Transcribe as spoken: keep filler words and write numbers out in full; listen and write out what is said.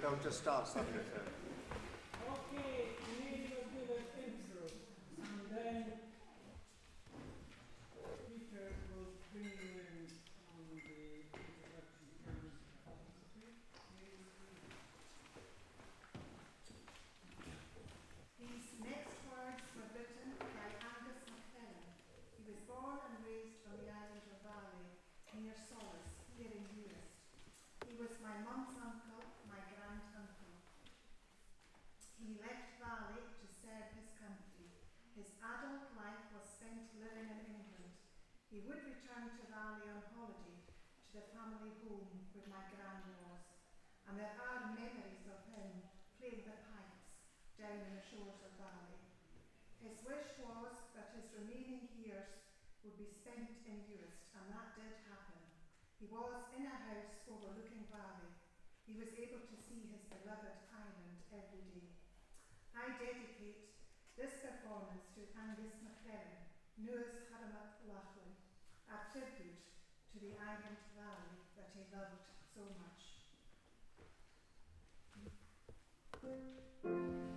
They'll just start suddenly. So. Okay, Neil will do the intro, and then Peter will bring you in on the introduction terms. These next words were written by Angus MacLellan. He was born and raised on the island of Valley, near Solace, here in Uist. He was my mum's uncle, my grand-uncle. He left Valley to serve his country. His adult life was spent living in England. He would return to Valley on holiday to the family home where my gran was, and there are memories of him playing the pipes down in the shores of Valley. His wish was that his remaining years would be spent in Uist, and that did happen. He was in a house overlooking Valley. He was able to see his beloved island every day. I dedicate this performance to Angus MacLellan, Nua's Haramat Lachlan, a tribute to the island Valley that he loved so much.